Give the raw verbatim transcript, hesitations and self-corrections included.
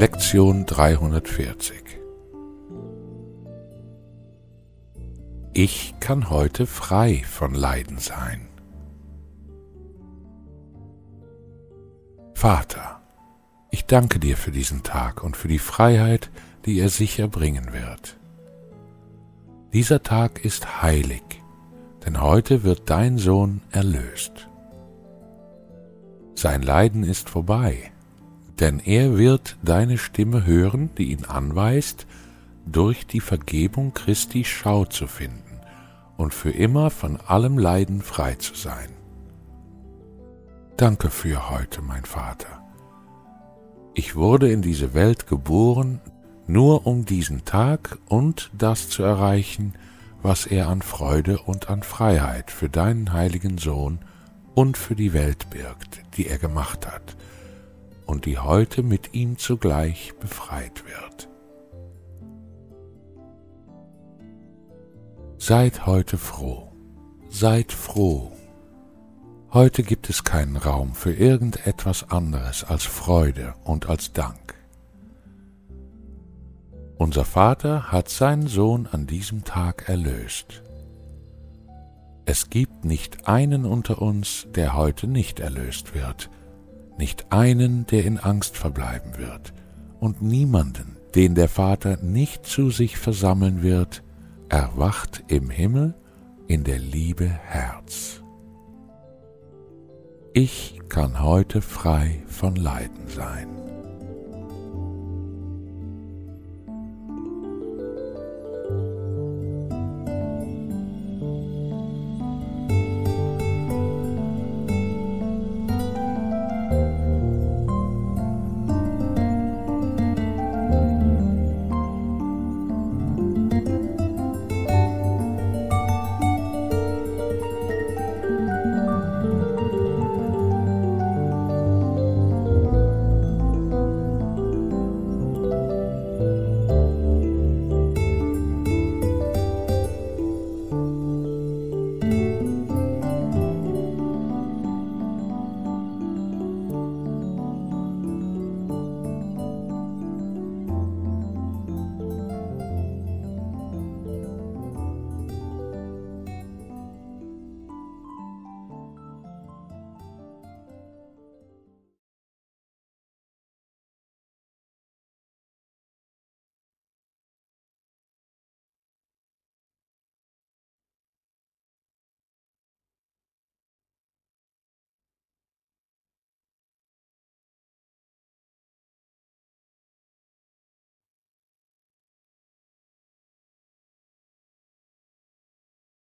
Lektion dreihundertvierzig. Ich kann heute frei von Leiden sein. Vater, ich danke dir für diesen Tag und für die Freiheit, die er sicher bringen wird. Dieser Tag ist heilig, denn heute wird dein Sohn erlöst. Sein Leiden ist vorbei, denn er wird deine Stimme hören, die ihn anweist, durch die Vergebung Christi Schau zu finden und für immer von allem Leiden frei zu sein. Danke für heute, mein Vater. Ich wurde in diese Welt geboren, nur um diesen Tag und das zu erreichen, was er an Freude und an Freiheit für deinen heiligen Sohn und für die Welt birgt, die er gemacht hat und die heute mit ihm zugleich befreit wird. Seid heute froh, seid froh. Heute gibt es keinen Raum für irgendetwas anderes als Freude und als Dank. Unser Vater hat seinen Sohn an diesem Tag erlöst. Es gibt nicht einen unter uns, der heute nicht erlöst wird, nicht einen, der in Angst verbleiben wird, und niemanden, den der Vater nicht zu sich versammeln wird, erwacht im Himmel in der Liebe Herz. Ich kann heute frei von Leiden sein.